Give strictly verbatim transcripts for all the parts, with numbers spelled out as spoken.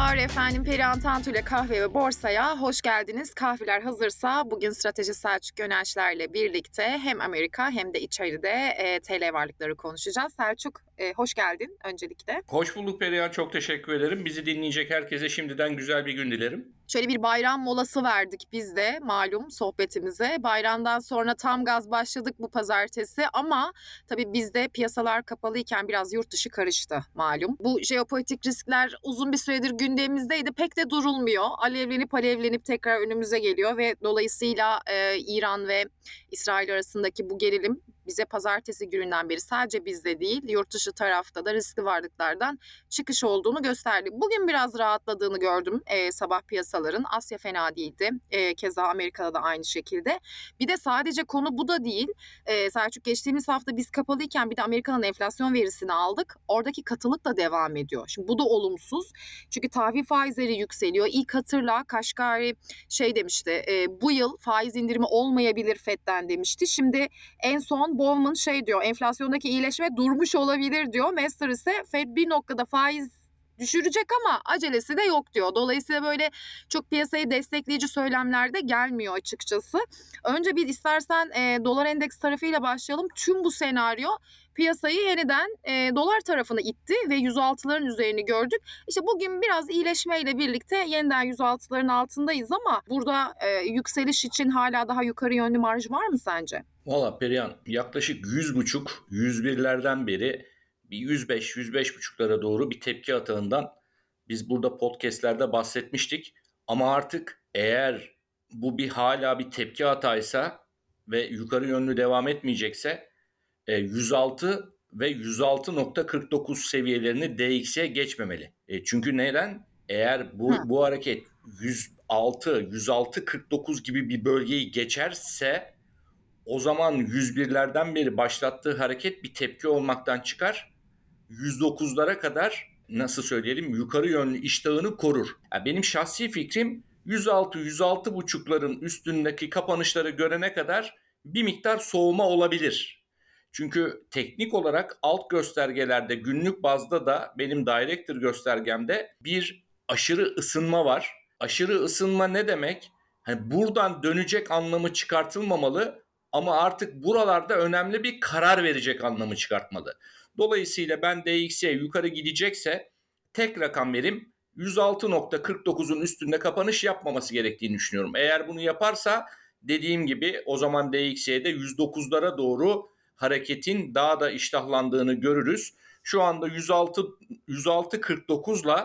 Merhabalar efendim, Perihan Tantu ile Kahve ve Borsa'ya hoş geldiniz. Kahveler hazırsa bugün Strateji Selçuk Gönençler'le birlikte hem Amerika hem de içeride e, T L varlıkları konuşacağız. Selçuk, e, hoş geldin öncelikle. Hoş bulduk Perihan, çok teşekkür ederim. Bizi dinleyecek herkese şimdiden güzel bir gün dilerim. Şöyle bir bayram molası verdik biz de malum sohbetimize. Bayramdan sonra tam gaz başladık bu pazartesi ama tabii bizde piyasalar kapalıyken biraz yurt dışı karıştı malum. Bu jeopolitik riskler uzun bir süredir gündemimizdeydi. Pek de durulmuyor. Alevlenip alevlenip tekrar önümüze geliyor ve dolayısıyla e, İran ve İsrail arasındaki bu gerilim bize pazartesi gününden beri sadece bizde değil yurt dışı tarafta da riskli varlıklardan çıkış olduğunu gösterdi. Bugün biraz rahatladığını gördüm e, sabah piyasaların. Asya fena değildi. E, keza Amerika'da da aynı şekilde. Bir de sadece konu bu da değil. E, Selçuk geçtiğimiz hafta biz kapalıyken bir de Amerika'nın enflasyon verisini aldık. Oradaki katılık da devam ediyor. Şimdi bu da olumsuz. Çünkü tahvil faizleri yükseliyor. İlk hatırla Kaşgari şey demişti. E, bu yıl faiz indirimi olmayabilir Fed'den demişti. Şimdi en son Bowman şey diyor. Enflasyondaki iyileşme durmuş olabilir diyor. Master ise Fed bir noktada faiz düşürecek ama acelesi de yok diyor. Dolayısıyla böyle çok piyasayı destekleyici söylemler de gelmiyor açıkçası. Önce bir istersen e, dolar endeks tarafıyla başlayalım. Tüm bu senaryo piyasayı yeniden e, dolar tarafına itti ve yüz altıların üzerini gördük. İşte bugün biraz iyileşmeyle birlikte yeniden yüz altıların altındayız ama burada e, yükseliş için hala daha yukarı yönlü marj var mı sence? Valla Perihan, yaklaşık yüz buçuk, yüz birlerden beri bir yüz beş, yüz beş buçuklara doğru bir tepki atağından biz burada podcastlerde bahsetmiştik. Ama artık eğer bu bir hala bir tepki atağıysa ve yukarı yönlü devam etmeyecekse e, yüz altı ve yüz altı nokta kırk dokuz seviyelerini D X Y'ye geçmemeli. E, çünkü neden? Eğer bu, Hı. bu hareket yüz altı, yüz altı kırk dokuz gibi bir bölgeyi geçerse o zaman yüz birlerden beri başlattığı hareket bir tepki olmaktan çıkar. yüz dokuzlara kadar nasıl söyleyelim yukarı yönlü iştahını korur. Yani benim şahsi fikrim yüz altı yüz altı buçukların üstündeki kapanışları görene kadar bir miktar soğuma olabilir. Çünkü teknik olarak alt göstergelerde günlük bazda da benim director göstergemde bir aşırı ısınma var. Aşırı ısınma ne demek? Hani buradan dönecek anlamı çıkartılmamalı ama artık buralarda önemli bir karar verecek anlamı çıkartmalı. Dolayısıyla ben D X Y yukarı gidecekse tek rakam verim yüz altı nokta kırk dokuzun üstünde kapanış yapmaması gerektiğini düşünüyorum. Eğer bunu yaparsa dediğim gibi o zaman D X Y'de yüz dokuzlara doğru hareketin daha da iştahlandığını görürüz. Şu anda yüz altı yüz altı kırk dokuz ile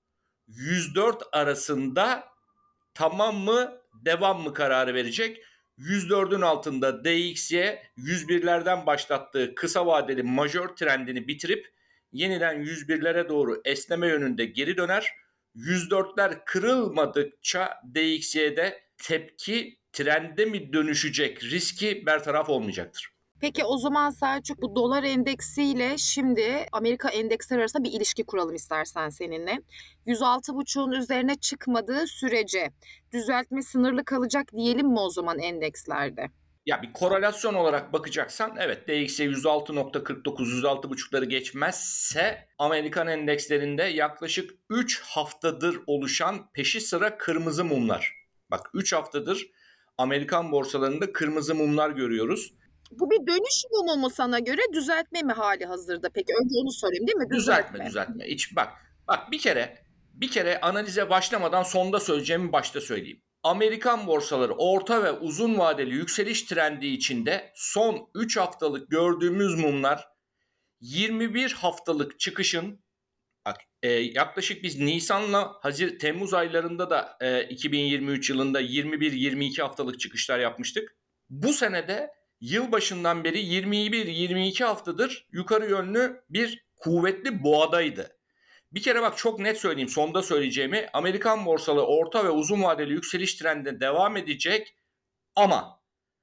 yüz dört arasında tamam mı devam mı kararı verecek. yüz dördün altında D X Y yüz birlerden başlattığı kısa vadeli majör trendini bitirip yeniden yüz birlere doğru esneme yönünde geri döner. yüz dörtler kırılmadıkça D X Y'de tepki trende mi dönüşecek riski bertaraf olmayacaktır. Peki o zaman Selçuk bu dolar endeksiyle şimdi Amerika endeksleri arasında bir ilişki kuralım istersen seninle. yüz altı buçuğun üzerine çıkmadığı sürece düzeltme sınırlı kalacak diyelim mi o zaman endekslerde? Ya bir korelasyon olarak bakacaksan evet D X Y yüz altı nokta kırk dokuz yüz altı buçukları geçmezse Amerikan endekslerinde yaklaşık üç haftadır oluşan peşi sıra kırmızı mumlar. Bak üç haftadır Amerikan borsalarında kırmızı mumlar görüyoruz. Bu bir dönüş mumu mu sana göre düzeltme mi hali hazırda? Peki önce onu sorayım değil mi? Düzeltme Düzeltme. düzeltme. Hiç bak bak bir kere bir kere analize başlamadan sonda söyleyeceğimi başta söyleyeyim. Amerikan borsaları orta ve uzun vadeli yükseliş trendi içinde son üç haftalık gördüğümüz mumlar yirmi bir haftalık çıkışın bak, e, yaklaşık biz Nisan'la Hazir Temmuz aylarında da e, iki bin yirmi üç yılında yirmi bir yirmi iki haftalık çıkışlar yapmıştık. Bu senede yılbaşından beri yirmi bir yirmi iki haftadır yukarı yönlü bir kuvvetli boğadaydı. Bir kere bak çok net söyleyeyim sonda söyleyeceğimi Amerikan borsaları orta ve uzun vadeli yükseliş trendine devam edecek ama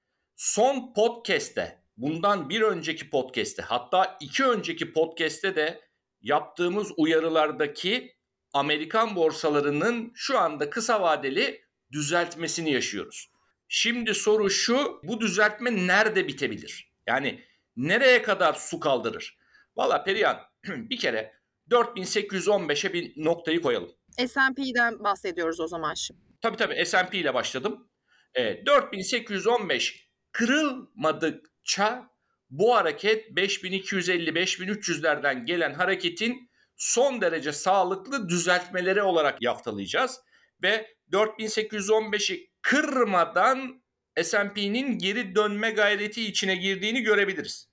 son podcast'te bundan bir önceki podcast'te hatta iki önceki podcast'te de yaptığımız uyarılardaki Amerikan borsalarının şu anda kısa vadeli düzeltmesini yaşıyoruz. Şimdi soru şu, bu düzeltme nerede bitebilir? Yani nereye kadar su kaldırır? Valla Perihan bir kere dört bin sekiz yüz on beşe bir noktayı koyalım. S and P'den bahsediyoruz o zaman şimdi. Tabii tabii S and P ile başladım. E, dört bin sekiz yüz on beş kırılmadıkça bu hareket beş bin iki yüz elli beş bin üç yüzlerden gelen hareketin son derece sağlıklı düzeltmeleri olarak yaftalayacağız. Ve dört bin sekiz yüz on beşi kırmadan S and P'nin geri dönme gayreti içine girdiğini görebiliriz.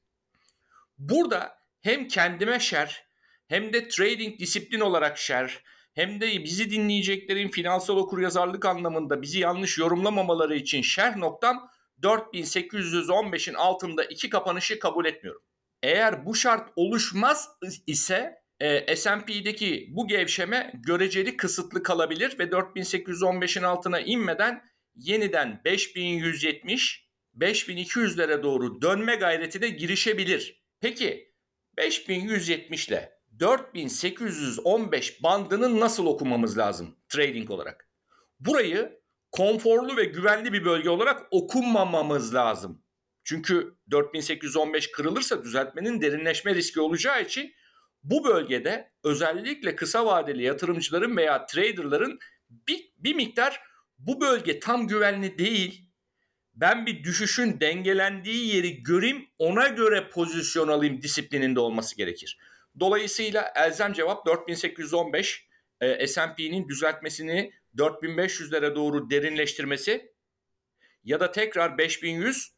Burada hem kendime şer hem de trading disiplin olarak şer hem de bizi dinleyeceklerin finansal okuryazarlık anlamında bizi yanlış yorumlamamaları için şerh noktam dört bin sekiz yüz on beşin altında iki kapanışı kabul etmiyorum. Eğer bu şart oluşmaz ise e, S and P'deki bu gevşeme göreceli kısıtlı kalabilir ve dört bin sekiz yüz on beşin altına inmeden yeniden beş bin yüz yetmiş beş bin iki yüzlere doğru dönme gayretine girişebilir. Peki beş bin yüz yetmiş ile dört bin sekiz yüz on beş bandını nasıl okumamız lazım trading olarak? Burayı konforlu ve güvenli bir bölge olarak okumamamız lazım. Çünkü dört bin sekiz yüz on beş kırılırsa düzeltmenin derinleşme riski olacağı için bu bölgede özellikle kısa vadeli yatırımcıların veya traderların bir, bir miktar bu bölge tam güvenli değil, ben bir düşüşün dengelendiği yeri göreyim, ona göre pozisyon alayım disiplininde olması gerekir. Dolayısıyla elzem cevap dört bin sekiz yüz on beş e, S and P'nin düzeltmesini dört bin beş yüzlere doğru derinleştirmesi ya da tekrar beş bin yüz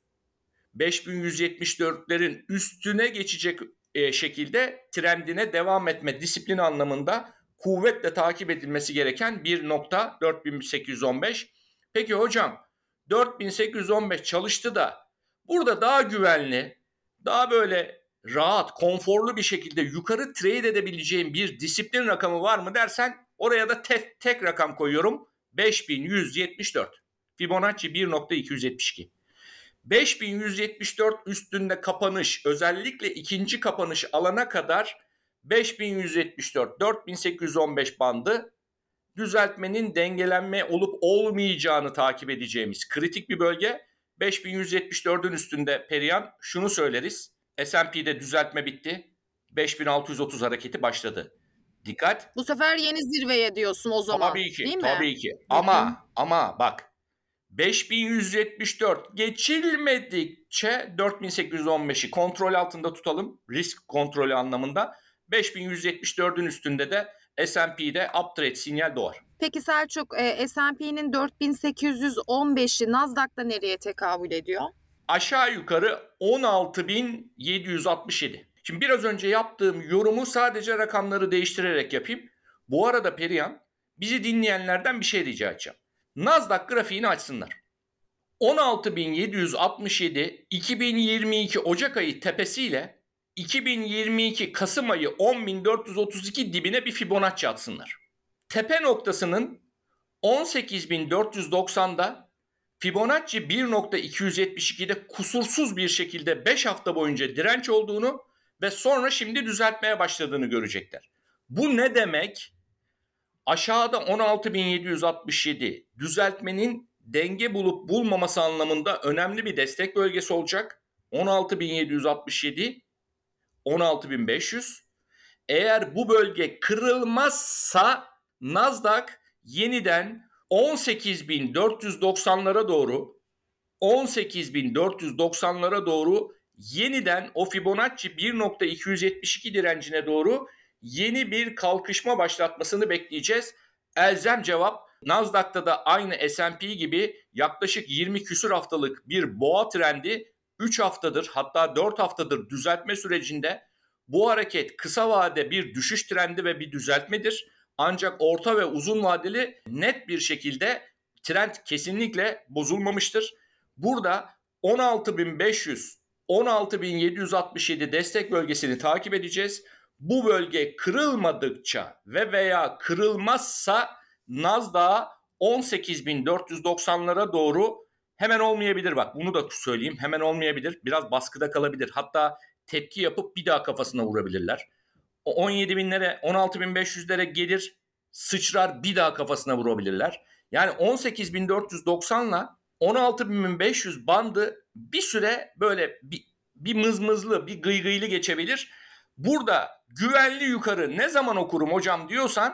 beş bin yüz yetmiş dörtlerin üstüne geçecek e, şekilde trendine devam etme disiplini anlamında kuvvetle takip edilmesi gereken bir nokta dört bin sekiz yüz on beş. Peki hocam dört bin sekiz yüz on beş çalıştı da burada daha güvenli, daha böyle rahat, konforlu bir şekilde yukarı trade edebileceğim bir disiplin rakamı var mı dersen oraya da tek, tek rakam koyuyorum. beş bin yüz yetmiş dört. Fibonacci bir nokta iki yüz yetmiş iki. beş bin yüz yetmiş dört üstünde kapanış, özellikle ikinci kapanış alana kadar beş bin yüz yetmiş dört dört bin sekiz yüz on beş bandı düzeltmenin dengelenme olup olmayacağını takip edeceğimiz kritik bir bölge. beş bin yüz yetmiş dördün üstünde Perihan şunu söyleriz. S and P'de düzeltme bitti. beş bin altı yüz otuz hareketi başladı. Dikkat. Bu sefer yeni zirveye diyorsun o zaman. Tabii ki, değil mi? tabii ki. Ama ama bak beş bin yüz yetmiş dört geçilmedikçe dört bin sekiz yüz on beşi kontrol altında tutalım. Risk kontrolü anlamında. beş bin yüz yetmiş dördün üstünde de S and P'de uptrade sinyal doğar. Peki Selçuk, e, S and P'nin dört bin sekiz yüz on beşi Nasdaq'ta nereye tekabül ediyor? Aşağı yukarı on altı bin yedi yüz altmış yedi. Şimdi biraz önce yaptığım yorumu sadece rakamları değiştirerek yapayım. Bu arada Perihan, bizi dinleyenlerden bir şey rica edeceğim. Nasdaq grafiğini açsınlar. on altı bin yedi yüz altmış yedi iki bin yirmi iki Ocak ayı tepesiyle iki bin yirmi iki Kasım ayı on bin dört yüz otuz iki dibine bir Fibonacci atsınlar. Tepe noktasının on sekiz bin dört yüz doksanda Fibonacci bir nokta iki yüz yetmiş ikide kusursuz bir şekilde beş hafta boyunca direnç olduğunu ve sonra şimdi düzeltmeye başladığını görecekler. Bu ne demek? Aşağıda on altı bin yedi yüz altmış yedi düzeltmenin denge bulup bulmaması anlamında önemli bir destek bölgesi olacak. on altı bin yedi yüz altmış yedi, on altı bin beş yüz. Eğer bu bölge kırılmazsa Nasdaq yeniden on sekiz bin dört yüz doksanlara doğru on sekiz bin dört yüz doksanlara doğru yeniden o Fibonacci bir nokta iki yüz yetmiş iki direncine doğru yeni bir kalkışma başlatmasını bekleyeceğiz. Elzem cevap Nasdaq'ta da aynı S and P gibi yaklaşık yirmi küsur haftalık bir boğa trendi üç haftadır hatta dört haftadır düzeltme sürecinde. Bu hareket kısa vade bir düşüş trendi ve bir düzeltmedir. Ancak orta ve uzun vadeli net bir şekilde trend kesinlikle bozulmamıştır. Burada on altı bin beş yüz, on altı bin yedi yüz altmış yedi destek bölgesini takip edeceğiz. Bu bölge kırılmadıkça ve veya kırılmazsa Nasdaq'a on sekiz bin dört yüz doksanlara doğru hemen olmayabilir. Bak bunu da söyleyeyim, hemen olmayabilir. Biraz baskıda kalabilir. Hatta tepki yapıp bir daha kafasına vurabilirler. on yedi binlere, on altı bin beş yüzlere gelir, sıçrar, bir daha kafasına vurabilirler. Yani on sekiz bin dört yüz doksanla on altı bin beş yüz bandı bir süre böyle bir, bir mızmızlı, bir gıygıylı geçebilir. Burada güvenli yukarı ne zaman okurum hocam diyorsan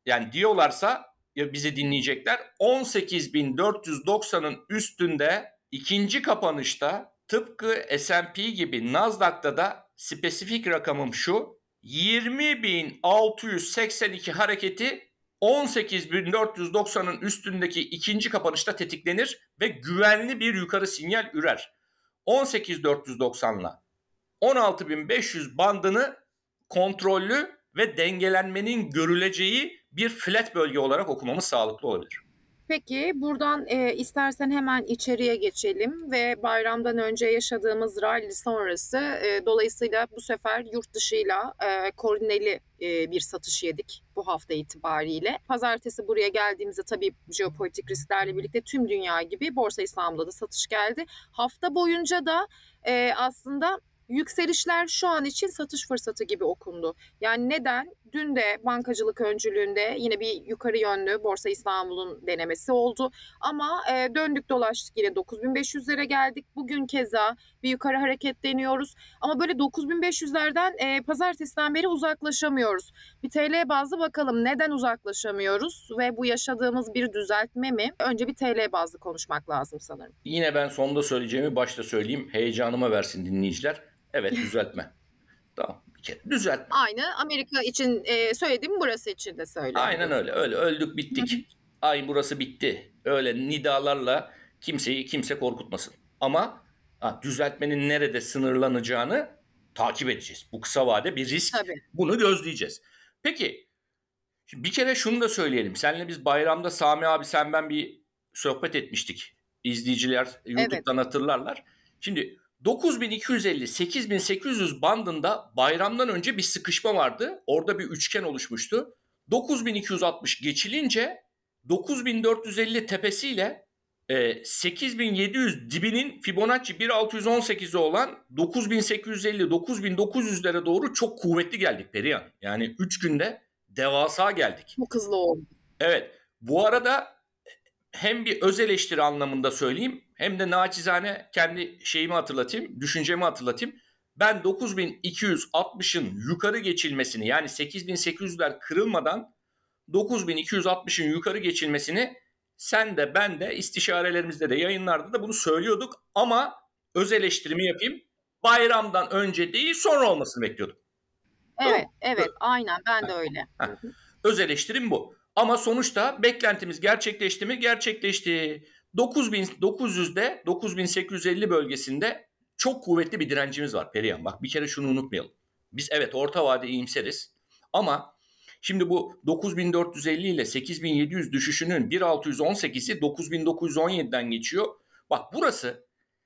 yani diyorlarsa ya bizi dinleyecekler, on sekiz bin dört yüz doksanın üstünde ikinci kapanışta tıpkı S and P gibi Nasdaq'ta da spesifik rakamım şu: yirmi bin altı yüz seksen iki hareketi on sekiz bin dört yüz doksanın üstündeki ikinci kapanışta tetiklenir ve güvenli bir yukarı sinyal ürer. on sekiz bin dört yüz doksanla on altı bin beş yüz bandını kontrollü ve dengelenmenin görüleceği bir flat bölge olarak okumamız sağlıklı olabilir. Peki buradan e, istersen hemen içeriye geçelim ve bayramdan önce yaşadığımız rally sonrası e, dolayısıyla bu sefer yurt dışıyla e, koordineli e, bir satış yedik bu hafta itibariyle. Pazartesi buraya geldiğimizde tabii jeopolitik risklerle birlikte tüm dünya gibi Borsa İstanbul'da da satış geldi. Hafta boyunca da e, aslında yükselişler şu an için satış fırsatı gibi okundu. Yani neden? Dün de bankacılık öncülüğünde yine bir yukarı yönlü Borsa İstanbul'un denemesi oldu. Ama e, döndük dolaştık yine dokuz bin beş yüzlere geldik. Bugün keza bir yukarı hareket deniyoruz. Ama böyle dokuz bin beş yüzlerden e, pazartesiden beri uzaklaşamıyoruz. Bir T L bazlı bakalım neden uzaklaşamıyoruz ve bu yaşadığımız bir düzeltme mi? Önce bir T L bazlı konuşmak lazım sanırım. Yine ben sonda söyleyeceğimi başta söyleyeyim. Heyecanıma versin dinleyiciler. Evet, düzeltme. Tamam, bir kere düzeltme. Aynı Amerika için e, söylediğim burası için de söyle. Aynen öyle. Öyle öldük bittik. Ay burası bitti. Öyle nidalarla kimseyi kimse korkutmasın. Ama ha, düzeltmenin nerede sınırlanacağını takip edeceğiz. Bu kısa vade bir risk. Tabii. Bunu gözleyeceğiz. Peki şimdi bir kere şunu da söyleyelim. Seninle biz bayramda Sami abi sen ben bir sohbet etmiştik. İzleyiciler YouTube'dan evet. hatırlarlar. Şimdi dokuz bin iki yüz elli sekiz bin sekiz yüz bandında bayramdan önce bir sıkışma vardı. Orada bir üçgen oluşmuştu. dokuz bin iki yüz altmış geçilince dokuz bin dört yüz elli tepesiyle e, sekiz bin yedi yüz dibinin Fibonacci bin altı yüz on sekizi olan dokuz bin sekiz yüz elli dokuz bin dokuz yüzlere doğru çok kuvvetli geldik Perihan. Yani üç günde devasa geldik. Çok hızlı oldu. Evet. Bu arada hem bir öz eleştiri anlamında söyleyeyim hem de naçizane kendi şeyimi hatırlatayım, düşüncemi hatırlatayım. Ben dokuz bin iki yüz altmışın yukarı geçilmesini, yani sekiz bin sekiz yüzler kırılmadan dokuz bin iki yüz altmışın yukarı geçilmesini sen de ben de istişarelerimizde de yayınlarda da bunu söylüyorduk ama öz eleştirimi yapayım. Bayramdan önce değil sonra olmasını bekliyordum. Evet, evet, aynen ben de öyle. Heh. Öz eleştirim bu. Ama sonuçta beklentimiz gerçekleşti mi? Gerçekleşti. dokuz bin dokuz yüzde dokuz bin sekiz yüz elli bölgesinde çok kuvvetli bir direncimiz var Perihan. Bak bir kere şunu unutmayalım. Biz evet orta vade iyimseriz ama şimdi bu dokuz bin dört yüz elli ile sekiz bin yedi yüz düşüşünün bin altı yüz on sekizi dokuz bin dokuz yüz on yediden geçiyor. Bak burası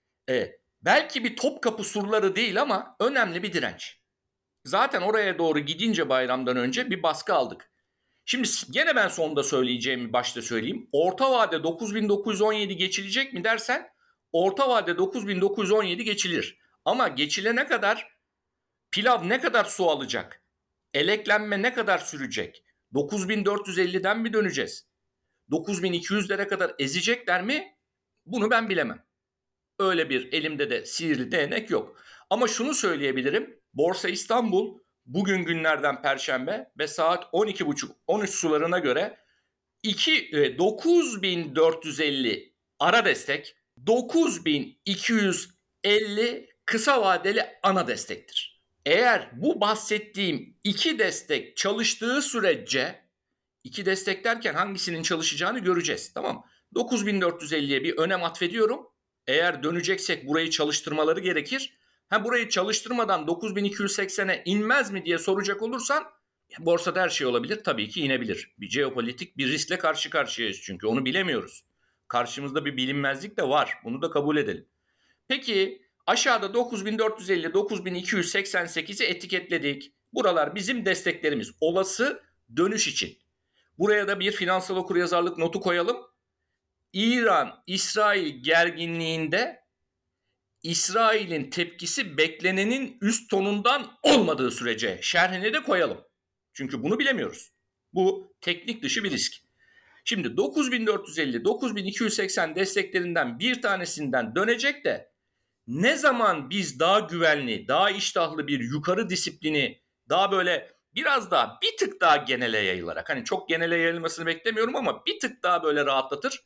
e, belki bir Topkapı surları değil ama önemli bir direnç. Zaten oraya doğru gidince bayramdan önce bir baskı aldık. Şimdi gene ben sonunda söyleyeceğimi başta söyleyeyim. Orta vade dokuz bin dokuz yüz on yedi geçilecek mi dersen orta vade dokuz bin dokuz yüz on yedi geçilir. Ama geçilene kadar pilav ne kadar su alacak? Eleklenme ne kadar sürecek? dokuz bin dört yüz elliden mi döneceğiz? dokuz bin iki yüzlere kadar ezecekler mi? Bunu ben bilemem. Öyle bir elimde de sihirli değnek yok. Ama şunu söyleyebilirim. Borsa İstanbul bugün günlerden Perşembe ve saat on iki buçuk on üç sularına göre dokuz bin dört yüz elli ara destek, dokuz bin iki yüz elli kısa vadeli ana destektir. Eğer bu bahsettiğim iki destek çalıştığı sürece, iki destek derken hangisinin çalışacağını göreceğiz. Tamam. dokuz bin dört yüz elliye bir önem atfediyorum. Eğer döneceksek burayı çalıştırmaları gerekir. Ha burayı çalıştırmadan dokuz bin iki yüz seksene inmez mi diye soracak olursan borsada her şey olabilir. Tabii ki inebilir. Bir jeopolitik bir riskle karşı karşıyayız çünkü onu bilemiyoruz. Karşımızda bir bilinmezlik de var. Bunu da kabul edelim. Peki aşağıda dokuz bin dört yüz elli dokuz bin iki yüz seksen sekizi etiketledik. Buralar bizim desteklerimiz. Olası dönüş için. Buraya da bir finansal okuryazarlık notu koyalım. İran-İsrail gerginliğinde İsrail'in tepkisi beklenenin üst tonundan olmadığı sürece şerhine de koyalım. Çünkü bunu bilemiyoruz. Bu teknik dışı bir risk. Şimdi dokuz bin dört yüz elli dokuz bin iki yüz seksen desteklerinden bir tanesinden dönecek de ne zaman biz daha güvenli, daha iştahlı bir yukarı disiplini, daha böyle biraz daha bir tık daha genele yayılarak, hani çok genele yayılmasını beklemiyorum ama bir tık daha böyle rahatlatır.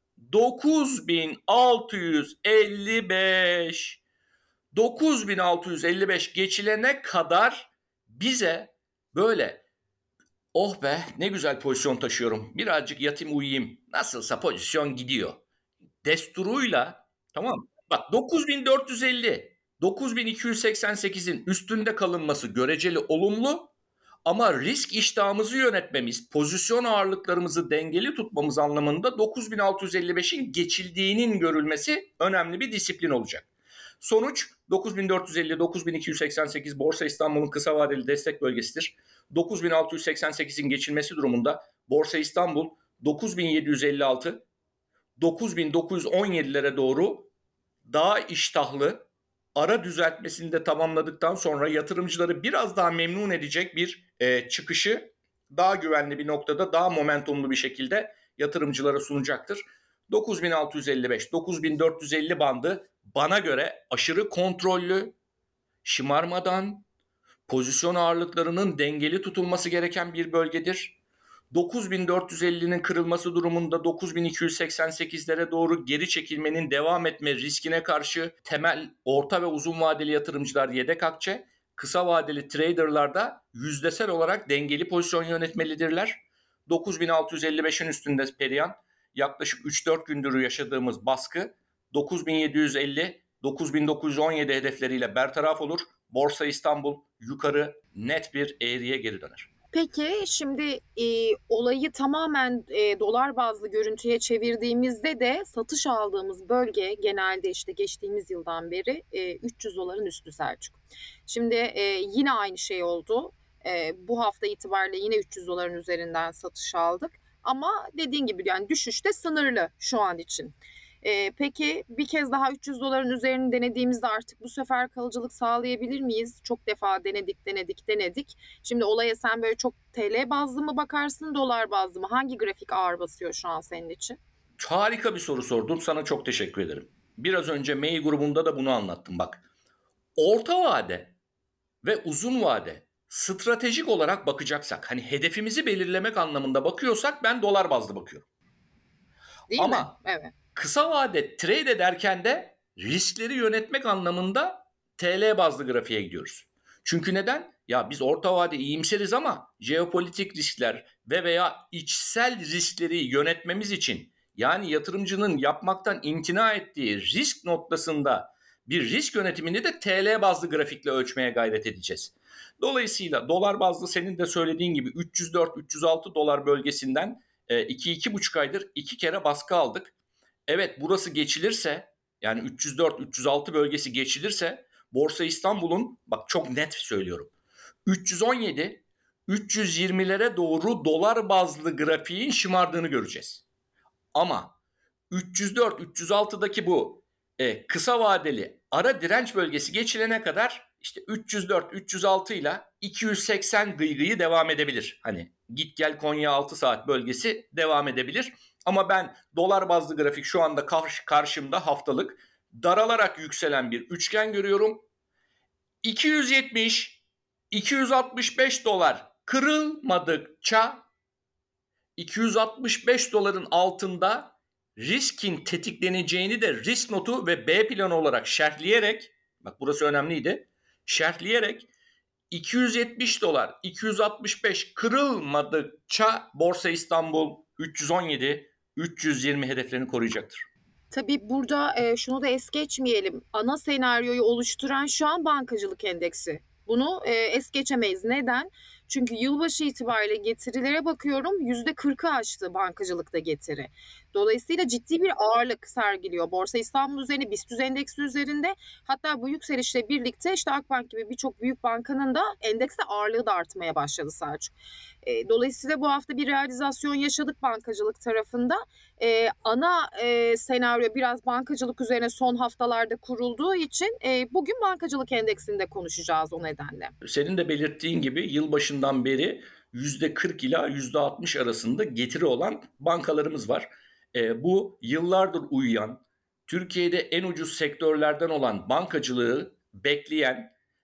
dokuz bin altı yüz elli beş dokuz bin altı yüz elli beş geçilene kadar bize böyle, oh be ne güzel pozisyon taşıyorum, birazcık yatayım uyuyayım, nasılsa pozisyon gidiyor desturuyla, tamam. Bak, dokuz bin dört yüz elli dokuz bin iki yüz seksen sekizin üstünde kalınması göreceli olumlu, ama risk iştahımızı yönetmemiz, pozisyon ağırlıklarımızı dengeli tutmamız anlamında dokuz bin altı yüz elli beşin geçildiğinin görülmesi önemli bir disiplin olacak. Sonuç dokuz bin dört yüz elli dokuz bin iki yüz seksen sekiz Borsa İstanbul'un kısa vadeli destek bölgesidir. dokuz bin altı yüz seksen sekizin geçilmesi durumunda Borsa İstanbul dokuz bin yedi yüz elli altı dokuz bin dokuz yüz on yedilere doğru daha iştahlı, ara düzeltmesini de tamamladıktan sonra yatırımcıları biraz daha memnun edecek bir e, çıkışı daha güvenli bir noktada, daha momentumlu bir şekilde yatırımcılara sunacaktır. dokuz bin altı yüz elli beş dokuz bin dört yüz elli bandı bana göre aşırı kontrollü, şımarmadan, pozisyon ağırlıklarının dengeli tutulması gereken bir bölgedir. dokuz bin dört yüz ellinin kırılması durumunda dokuz bin iki yüz seksen sekizlere doğru geri çekilmenin devam etme riskine karşı temel, orta ve uzun vadeli yatırımcılar yedek akçe, kısa vadeli traderlar da yüzdesel olarak dengeli pozisyon yönetmelidirler. dokuz bin altı yüz elli beşin üstünde Periyan, yaklaşık üç dört gündür yaşadığımız baskı dokuz bin yedi yüz elli dokuz bin dokuz yüz on yedi hedefleriyle bertaraf olur. Borsa İstanbul yukarı net bir eğriye geri döner. Peki şimdi e, olayı tamamen e, dolar bazlı görüntüye çevirdiğimizde de satış aldığımız bölge genelde işte geçtiğimiz yıldan beri e, üç yüz doların üstü Selçuk. Şimdi e, yine aynı şey oldu. E, bu hafta itibariyle yine üç yüz doların üzerinden satış aldık. Ama dediğin gibi yani düşüş de sınırlı şu an için. Ee, peki bir kez daha üç yüz doların üzerini denediğimizde artık bu sefer kalıcılık sağlayabilir miyiz? Çok defa denedik, denedik, denedik. Şimdi olaya sen böyle çok T L bazlı mı bakarsın, dolar bazlı mı? Hangi grafik ağır basıyor şu an senin için? Harika bir soru sordun. Sana çok teşekkür ederim. Biraz önce May grubunda da bunu anlattım bak. Orta vade ve uzun vade stratejik olarak bakacaksak, hani hedefimizi belirlemek anlamında bakıyorsak, ben dolar bazlı bakıyorum. Değil mi? Ama Evet. kısa vade trade ederken de riskleri yönetmek anlamında T L bazlı grafiğe gidiyoruz. Çünkü neden? Ya biz orta vade iyimseriz ama jeopolitik riskler ve veya içsel riskleri yönetmemiz için, yani yatırımcının yapmaktan imtina ettiği risk noktasında bir risk yönetimini de T L bazlı grafikle ölçmeye gayret edeceğiz. Dolayısıyla dolar bazlı senin de söylediğin gibi üç yüz dört üç yüz altı dolar bölgesinden iki iki buçuk aydır iki kere baskı aldık. Evet, burası geçilirse, yani üç yüz dört üç yüz altı bölgesi geçilirse Borsa İstanbul'un, bak çok net söylüyorum, üç yüz on yedi üç yüz yirmilere doğru dolar bazlı grafiğin şımardığını göreceğiz. Ama üç yüz dört üç yüz altıdaki bu e, kısa vadeli ara direnç bölgesi geçilene kadar işte üç yüz dört üç yüz altı ile iki yüz seksen gıygıyı devam edebilir. Hani git gel Konya altı saat bölgesi devam edebilir. Ama ben dolar bazlı grafik şu anda karş, karşımda haftalık daralarak yükselen bir üçgen görüyorum. iki yüz yetmiş iki yüz altmış beş dolar kırılmadıkça iki yüz altmış beş doların altında riskin tetikleneceğini de risk notu ve B planı olarak şerhleyerek, bak burası önemliydi, şerhleyerek iki yüz yetmiş dolar iki yüz altmış beş kırılmadıkça Borsa İstanbul üç yüz on yedi üç yüz yirmi hedeflerini koruyacaktır. Tabii burada e, şunu da es geçmeyelim. Ana senaryoyu oluşturan şu an bankacılık endeksi. Bunu e, es geçemeyiz. Neden? Çünkü yılbaşı itibariyle getirilere bakıyorum yüzde kırkı aştı bankacılıkta getiri. Dolayısıyla ciddi bir ağırlık sergiliyor. Borsa İstanbul üzerine, BIST endeksi üzerinde. Hatta bu yükselişle birlikte işte Akbank gibi birçok büyük bankanın da endekste ağırlığı da artmaya başladı Selçuk. E, dolayısıyla bu hafta bir realizasyon yaşadık bankacılık tarafında. E, ana e, senaryo biraz bankacılık üzerine son haftalarda kurulduğu için e, bugün bankacılık endeksinde konuşacağız o nedenle. Senin de belirttiğin gibi yılbaşından beri yüzde kırk ila yüzde altmış arasında getiri olan bankalarımız var. E, bu yıllardır uyuyan, Türkiye'de en ucuz sektörlerden olan bankacılığı bekleyen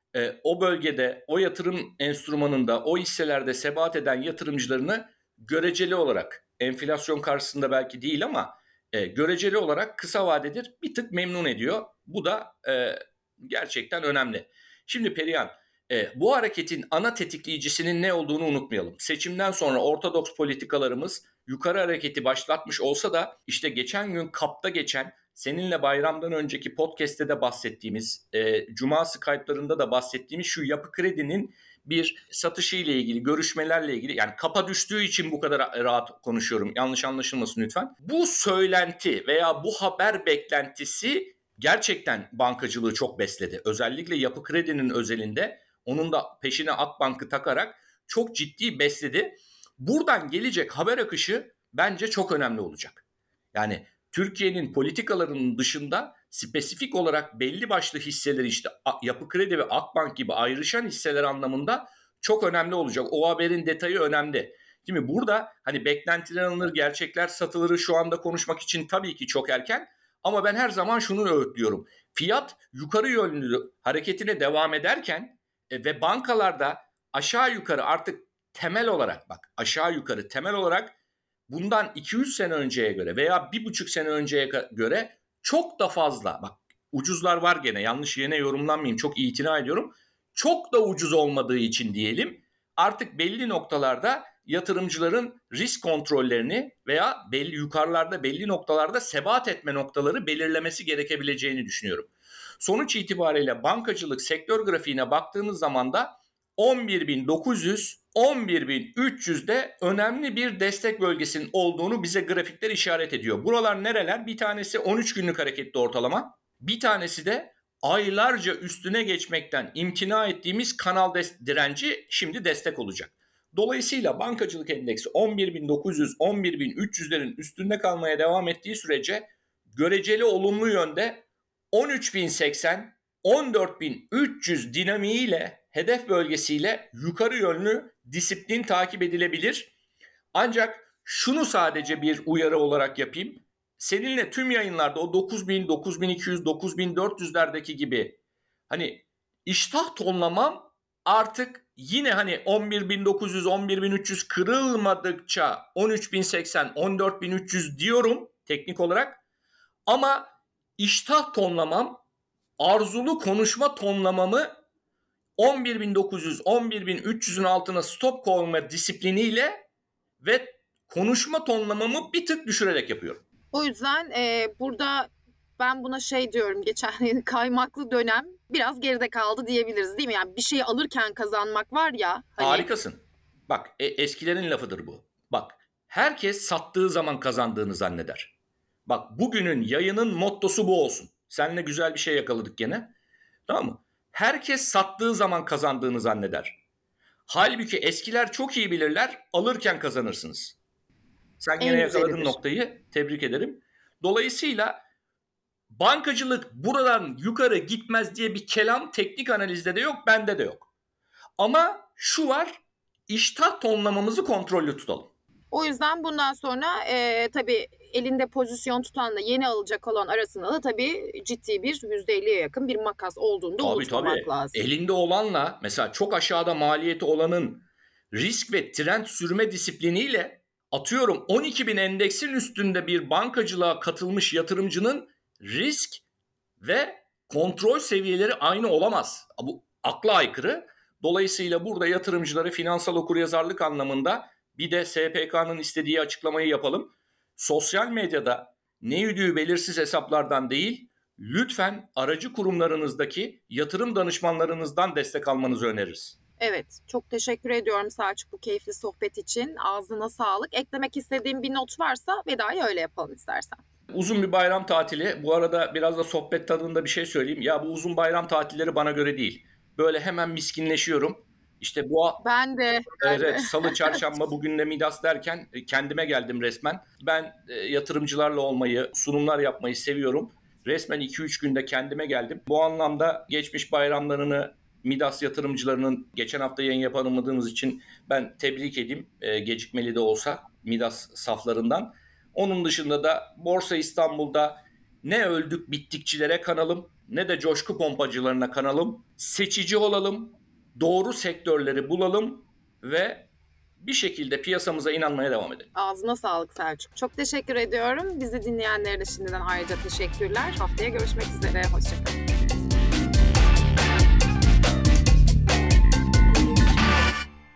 e, o bölgede, o yatırım enstrümanında, o hisselerde sebat eden yatırımcılarını göreceli olarak, enflasyon karşısında belki değil ama e, göreceli olarak kısa vadedir bir tık memnun ediyor. Bu da e, gerçekten önemli. Şimdi Perihan, e, bu hareketin ana tetikleyicisinin ne olduğunu unutmayalım. Seçimden sonra ortodoks politikalarımız yukarı hareketi başlatmış olsa da işte geçen gün kapta geçen, seninle bayramdan önceki podcast'te de bahsettiğimiz, e, Cuma Skype'larında da bahsettiğimiz şu Yapı Kredi'nin bir satışı ile ilgili, görüşmelerle ilgili, yani kapa düştüğü için bu kadar rahat konuşuyorum. Yanlış anlaşılmasın lütfen. Bu söylenti veya bu haber beklentisi gerçekten bankacılığı çok besledi. Özellikle Yapı Kredi'nin özelinde onun da peşine Akbank'ı takarak çok ciddi besledi. Buradan gelecek haber akışı bence çok önemli olacak. Yani Türkiye'nin politikalarının dışında spesifik olarak belli başlı hisseleri, işte Yapı Kredi ve Akbank gibi ayrışan hisseler anlamında çok önemli olacak. O haberin detayı önemli. Değil mi? Burada hani beklentiler alınır, gerçekler satılır şu anda konuşmak için tabii ki çok erken. Ama ben her zaman şunu öğütlüyorum. Fiyat yukarı yönlü hareketine devam ederken e, ve bankalarda aşağı yukarı artık temel olarak, bak aşağı yukarı temel olarak bundan iki üç sene önceye göre veya bir buçuk sene önceye göre çok da fazla, bak ucuzlar var gene, yanlış yerine yorumlanmayayım, çok itina ediyorum. Çok da ucuz olmadığı için diyelim, artık belli noktalarda yatırımcıların risk kontrollerini veya belli yukarılarda belli noktalarda sebat etme noktaları belirlemesi gerekebileceğini düşünüyorum. Sonuç itibariyle bankacılık sektör grafiğine baktığımız zaman da on bir bin dokuz yüz on bir bin üç yüzde önemli bir destek bölgesinin olduğunu bize grafikler işaret ediyor. Buralar nereler? Bir tanesi on üç günlük hareketli ortalama. Bir tanesi de aylarca üstüne geçmekten imtina ettiğimiz kanal direnci şimdi destek olacak. Dolayısıyla bankacılık endeksi on bir bin dokuz yüz on bir bin üç yüzlerin üstünde kalmaya devam ettiği sürece göreceli olumlu yönde on üç bin seksen on dört bin üç yüz dinamiğiyle, hedef bölgesiyle yukarı yönlü disiplin takip edilebilir. Ancak şunu sadece bir uyarı olarak yapayım. Seninle tüm yayınlarda o dokuz bin, dokuz bin iki yüz, dokuz bin dört yüzlerdeki gibi hani iştah tonlamam artık yine hani on bir bin dokuz yüz, on bir bin üç yüz kırılmadıkça on üç bin seksen, on dört bin üç yüz diyorum teknik olarak. Ama iştah tonlamam, arzulu konuşma tonlamamı on bir bin dokuz yüz, on bir bin üç yüzün altına stop koyma disipliniyle ve konuşma tonlamamı bir tık düşürerek yapıyorum. O yüzden e, burada ben buna şey diyorum, geçen kaymaklı dönem biraz geride kaldı diyebiliriz değil mi? Yani bir şeyi alırken kazanmak var ya. Hani... Harikasın. Bak e, eskilerin lafıdır bu. Bak herkes sattığı zaman kazandığını zanneder. Bak bugünün yayının mottosu bu olsun. Seninle güzel bir şey yakaladık gene. Tamam mı? Herkes sattığı zaman kazandığını zanneder. Halbuki eskiler çok iyi bilirler, alırken kazanırsınız. Sen gene yakaladın noktayı, tebrik ederim. Dolayısıyla bankacılık buradan yukarı gitmez diye bir kelam teknik analizde de yok, bende de yok. Ama şu var, iştah tonlamamızı kontrollü tutalım. O yüzden bundan sonra e, tabii elinde pozisyon tutanla yeni alacak olan arasında da tabii ciddi bir yüzde elliye yakın bir makas olduğunu da tabii, unutmamak tabii. lazım. Elinde olanla mesela çok aşağıda maliyeti olanın risk ve trend sürme disipliniyle atıyorum on iki bin endeksin üstünde bir bankacılığa katılmış yatırımcının risk ve kontrol seviyeleri aynı olamaz. Bu akla aykırı. Dolayısıyla burada yatırımcıları finansal okuryazarlık anlamında bir de S P K'nın istediği açıklamayı yapalım. Sosyal medyada ne yürüdüğü belirsiz hesaplardan değil, lütfen aracı kurumlarınızdaki yatırım danışmanlarınızdan destek almanızı öneririz. Evet, çok teşekkür ediyorum Selçuk bu keyifli sohbet için. Ağzına sağlık. Eklemek istediğim bir not varsa vedayı öyle yapalım istersen. Uzun bir bayram tatili. Bu arada biraz da sohbet tadında bir şey söyleyeyim. Ya bu uzun bayram tatilleri bana göre değil. Böyle hemen miskinleşiyorum. İşte bu... Ben de. Evet, ben evet de. salı, çarşamba bugün de Midas derken kendime geldim resmen. Ben e, yatırımcılarla olmayı, sunumlar yapmayı seviyorum. Resmen iki üç günde kendime geldim. Bu anlamda geçmiş bayramlarını Midas yatırımcılarının geçen hafta yayın yapamadığımız için ben tebrik edeyim. E, gecikmeli de olsa Midas saflarından. Onun dışında da Borsa İstanbul'da ne öldük bittikçilere kanalım ne de coşku pompacılarına kanalım. Seçici olalım, doğru sektörleri bulalım ve bir şekilde piyasamıza inanmaya devam edelim. Ağzına sağlık Selçuk. Çok teşekkür ediyorum. Bizi dinleyenlere de şimdiden ayrıca teşekkürler. Haftaya görüşmek üzere. Hoşçakalın.